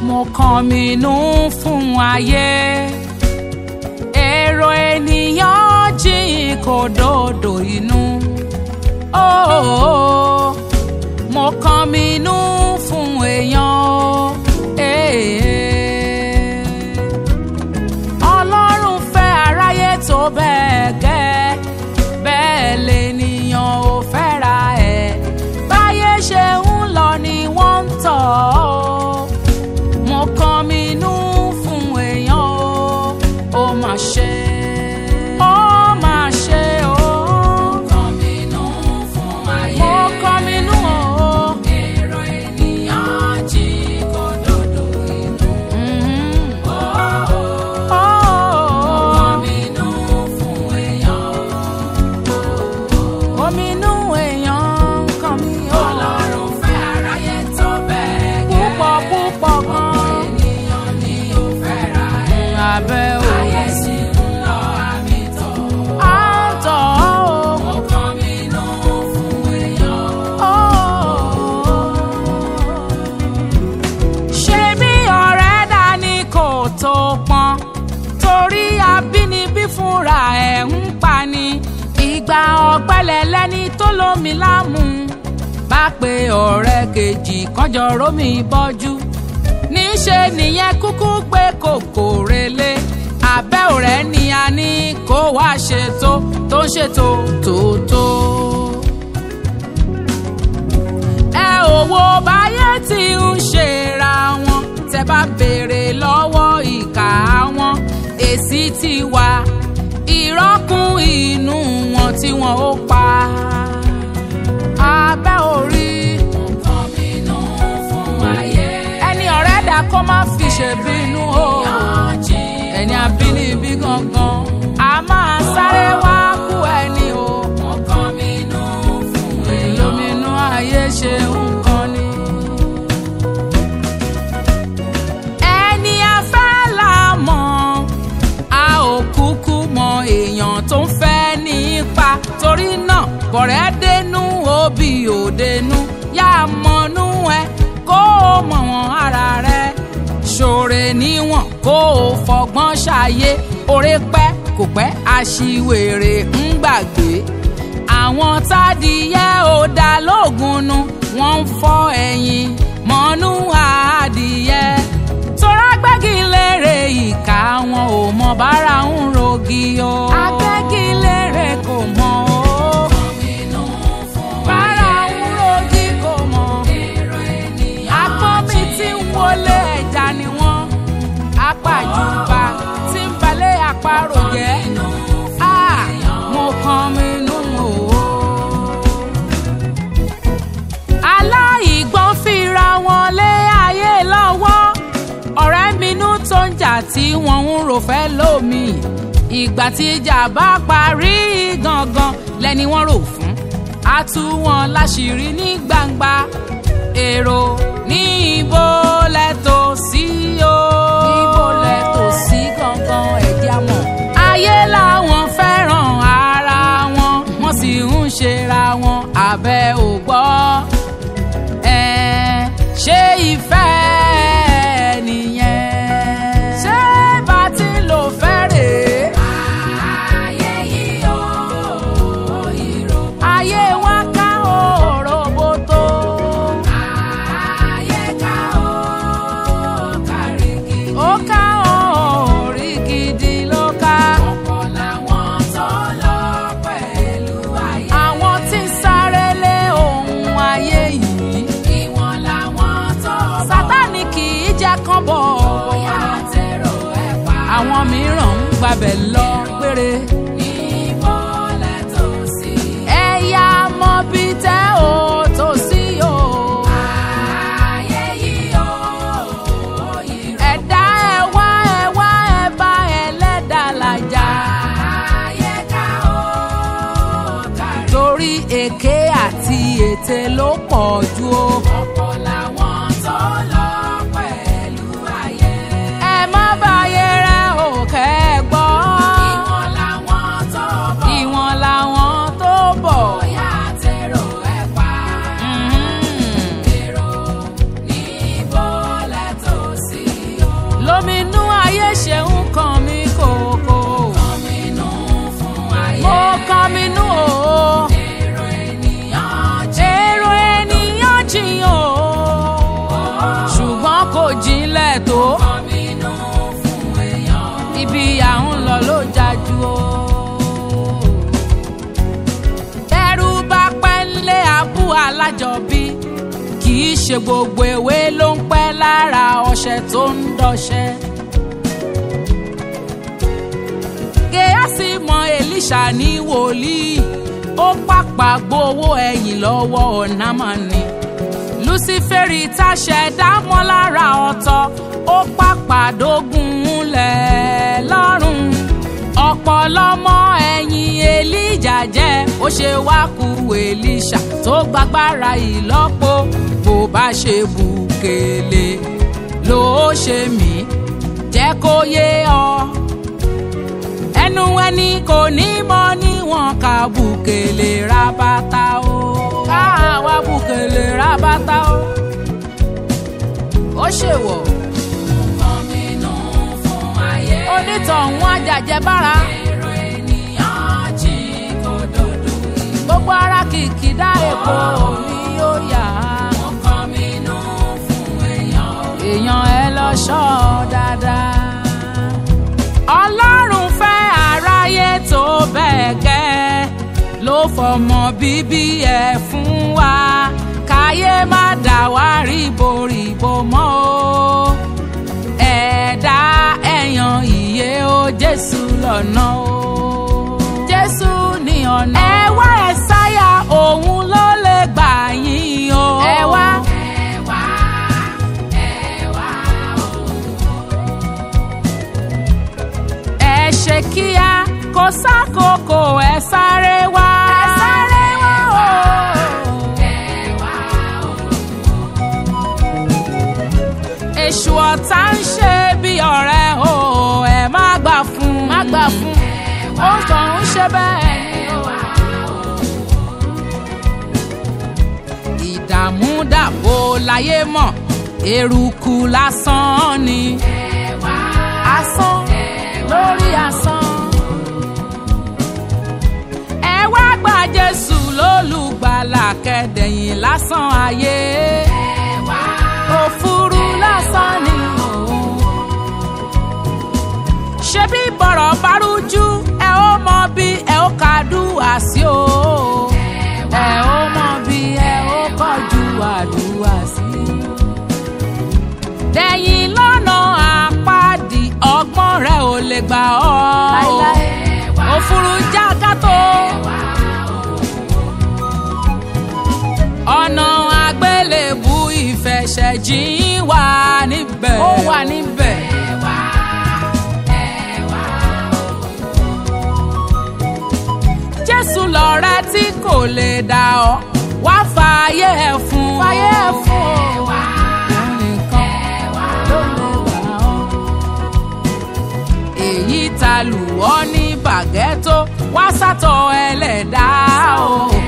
mo kànmínú fún ayé èrò ènìyàn jìn kò dòdò inú. Mo kànmínú fún èèyàn Ọlọ́run fẹ́ aráyé tó bẹ́ẹ̀ gẹ́ bẹ́ẹ̀ lènìyàn ò fẹ́ra ẹ̀ báyé ṣe ń lọ ni wọ́n ń tọ̀ mo kànmínú fún èèyàn ó mà ṣe ó mà ṣe ó. Fúnra ẹ̀ ń pani ìgbà ọ̀pẹ̀lẹ̀ lẹ́ni tó lómi lámú bá pe ọ̀rẹ́ kejì kọjọ rómi bọ́jú níṣe nìyẹn kúkú pé kòkò relé abẹ́ ọ̀rẹ́ ni a ní kó wá ṣètò tó ń ṣètò tòótó. ẹ ò wo báyé tí ń ṣera wọn tẹ́ bá béèrè lọ́wọ́ ìkà wọn èsì ti wà ìrọ́kùn inú wọn tí wọn ó pa abẹ́ orí. Mo kànmínú fún ayé ẹni ọ̀rẹ́ dà kó má fi ṣèbínú o ẹni abínibí gangan a máa sáré wá kú ẹni o. Mo kànmínú fún èèyàn lóminú ayé ṣe nǹkan ni. ẹni afẹ́ là mọ̀ a ò kúkú mọ èèyàn tó ń fẹ́ nípa torí náà bọ̀rẹ́ dénú òbí òdenu yá mọ̀nú ẹ kó o mọ̀ wọ́n ara rẹ ṣòre níwọ̀n kó o fọgbọ́n ṣàyé oore pẹ́ kò pẹ́ aṣiwèrè ń gbàgbé àwọn tádìyẹ ò dá lóògùn nu wọ́n ń fọ́ ẹ̀yìn mọ́nú adìyẹ agbẹ́gilére ìka wọn ò mọ bára ń rogi o. agbẹ́gilére kò mọ o. kànmínú fún bára ń rogi kò mọ. èrò ènìyàn àgbọ̀n mi tí ń wọlé ẹja ni wọ́n. apàjùbà tí ń balẹ̀ àparò jẹ́. mo kànmínú o. aláìgbọ́n fira wọn lé ayé lọ́wọ́ ọ̀rẹ́ minú tó ń jà tí wọ́n ń rò fẹ́ lómi ìgbà tí ìjà bá parí gangan lẹ́ni wọ́n rò fún a tú wọn láṣìírí ní gbangba èrò ní ibo lẹ́tọ̀ sí o. ibo lẹ́tọ̀ sí gangan ẹ̀jẹ̀ mọ̀. ayé làwọn fẹ́ràn ara wọn wọ́n sì ń ṣera wọn abẹ́ ò gbọ́ ṣé ìfẹ́ àwọn mìíràn ń gbabẹ̀ lọ péré. níbo lẹ tó sí. ẹ̀yà mọ bí tẹ́ ò tó sí o. ayé yìí o ìrọ̀. ẹ̀dá ẹ̀ wá ẹ̀ bá ẹlẹ́dàá làjà. ayé ká o kárí. torí èké àti ète ló pọ̀ jù o. ọ̀pọ̀ làwọn tó lọ pẹ̀lú ayé. ẹ má bàyé rẹ̀ ò kẹ́ ẹ gbọ́. ìwọ̀n làwọn tó bọ̀. ìwọ̀n làwọn tó bọ̀. bóyá tèrò ẹ̀ pa. èrò níbo lẹ tó sí. lájọbí kì í ṣe gbogbo ewé ló ń pẹ́ lára ọṣẹ tó ń dọṣẹ. Géhásì mọ Èlíṣà ní wòlíì ó pàpà gbowó ẹ̀yìn lọ́wọ́ Námánì. Lúsíférì táṣẹ dámọ́ lára ọ̀tọ̀ ó pàpà dógun lẹ̀ lọ́rùn. Ọ̀pọ̀lọmọ ẹ̀yìn Èlíjà jẹ́ ó ṣe wá kú Èlíṣà tó gbàgbára ìlọ́po. Bó bá ṣe bùkélé ló ṣe mí jẹ́ kó yé ọ. Ẹnu ẹni kò ní mọ̀ níwọ̀n ká bùkélé rábátá o. Ká wá bùkélé rábátá o. Ó ṣèwọ̀. Onítọ̀hún àjàjẹ́ bára. Èrò ènìyàn jí kò dòdò. Gbogbo ara kìkìdá èpo ni ó yà. Mo kàn mí nù fún èèyàn. Èèyàn ẹ lọ ṣọ́ dáadáa. Ọlọ́run fẹ́ aráyé tó bẹ́ẹ̀ gẹ́ ló fọmọ bíbí ẹ̀ fún wa. Káyé má dà wá ríboríbo mọ́ o. Ẹ̀dá ẹ̀yàn ìyè o, Jésù lọ́nà o. Jésù ni ọ̀nà. Ẹ wá Ẹ̀sáyà òun ló lè gbà yín o. Ẹ wá. Ẹ ṣe kíá kò sákòókò ẹ sáré wá. Ẹ sáré wá o. Èṣù ọ̀tá ń ṣe bí ọ̀rẹ́ o, ẹ má gbà fún. Má gbà fún. Ó kàn ń ṣe bẹ́ẹ̀ ni o. Ìdààmú dàbò láyé mọ̀, eruku lásán ni. Asán lórí asán. Ẹ wá gba Jésù lólùgbàlà kẹ́dẹ̀yìn lásán ayé. Òfurú lásán ni o. Ṣebí bọ̀rọ̀ bá rújú ẹ ó mọ bí ẹ ó kàdúà sí o. Ẹ ó mọ bí ẹ ó kọjú àdúà sí. Dẹ̀yìn lọ́nà àpáàdì ọgbọ́n rẹ ò lè gbà ọ́. Òfurú jákàtó. Ọ̀nà àgbélébù ìfẹsẹ̀jìn wà níbẹ̀. Ó wà níbẹ̀. Jésù lọ̀rẹ́ tí kò lè dà ọ́, wá fàyè ẹ̀ fún. Fàyè ẹ̀ fún o. Òun nìkan ló lè gbà ọ́. Èyí ta lù ọ́ ní bàgẹ́tò, wá sátọ̀ ẹlẹ́dàá o.